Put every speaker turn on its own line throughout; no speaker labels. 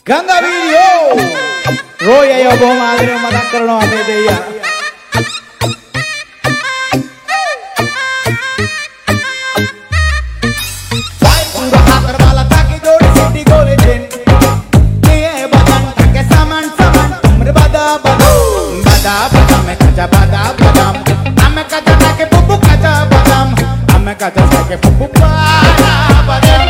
Ganga video Roya yo bom agre madak karno ame deya Vai pura hatar wala taki jodi city gole jin Niye badan take saman saman tumre bada badam bada badam me kaja bada badam ame kaja take pupu kaja badam ame kaja take pupu bada badam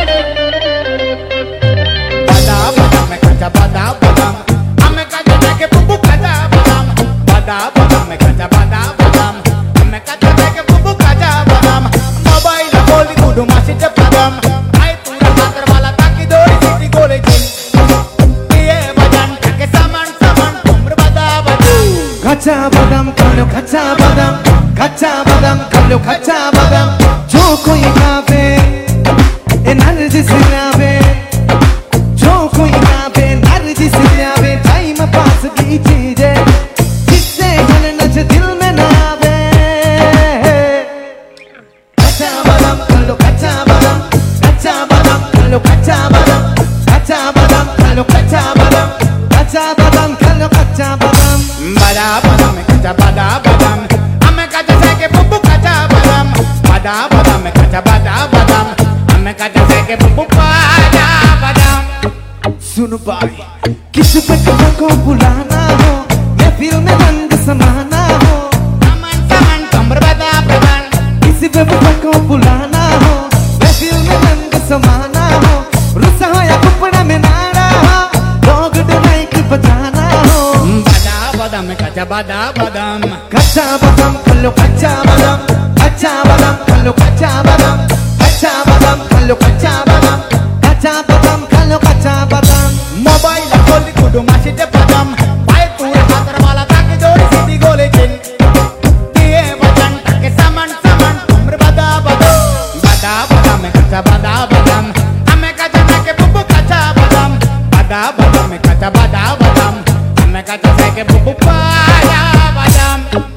bada badam ame kaja take pupu kaja badam bada badam me kaja bada badam ame kaja take pupu kaja badam mobile boli kudu masih cepadam ai pura hatar wala taki dori city gole jin diye badan take saman saman tumre bada badam
kacha badam kalo kacha badam kalo kacha badam jo koi खावे energy से लावे जो कोई खावे energy से लावे time pass की चीज है जिससे मन नच दिल में ना आवे कच्चा बादाम कलो कच्चा बादाम कलो कच्चा बादाम कलो कच्चा बादाम कलो कच्चा बादाम
bada badam me kaja bada badam ame kaja take pupu kaja badam bada badam me kaja bada badam ame kaja take pupu kaja badam
सुन भाई किस पटवा को बुलाना हो या फिर में रंग समाना हो
saman saman tumre bada badam
किस पटवा को बुलाना हो या फिर में रंग समाना हो रुसा हो या कुपड़ा में नारा हो लोग डराई की बजाना हो
bada badam me kaja bada badam
कच्चा बादाम कलो कच्चा बादाम कलो कच्चा बादाम कलो कच्चा बादाम कलो कच्चा बादाम
mobile boli kudu masih cepadam pai pura hatar wala taki dori city gole jin diye badan take saman saman tumre bada badam me kaja bada badam ame kaja take pupu kaja badam me kaja bada badam ame kaja take pupu kaja badam